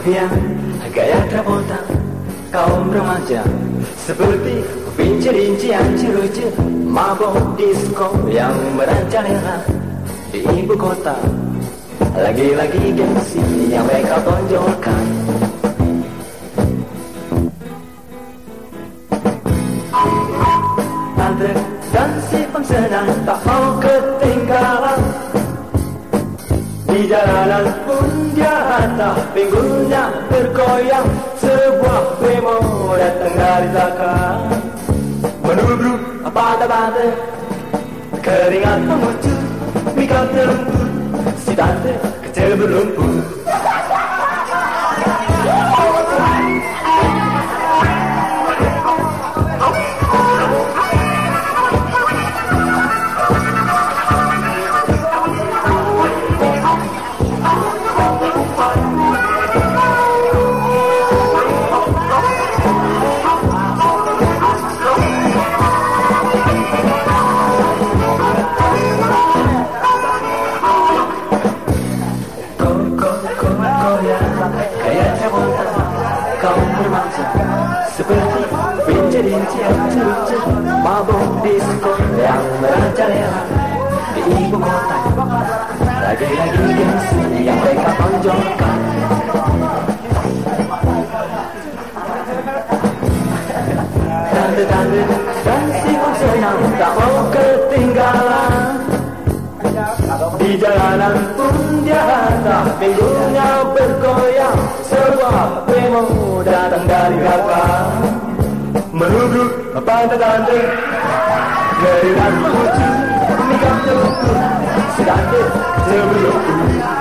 Mafia, gaya Travolta, kaum remaja seperti rinci-rincian ciruja, mabok disco yang merajalela di ibu kota. Lagi-lagi gengsi yang mereka tonjolkan. Tante dan si pensenang tak mau ketinggalan. Di jalanan pun dia hantar pinggulnya bergoyang. Sebuah bemo datang dari belakang, menubruk pada-pada, keringat mengucur, mikal terlempur, si tante kecil berlumpur. Gaya Travolta, kaum remaja seperti rinci-rincian ciruja, mabok disco yang merajalela di ibu kota. Lagi-lagi gengsi yang mereka tonjolkan. Tante-tante dan si pensenang tak mau ketinggalan. Di jalanan pun dia hantar pinggulnya bergoyang. Sebuah bemo datang dari belakang, menubruk tante-tante, keringat mengucur, mikal terlempur, si tante sebelum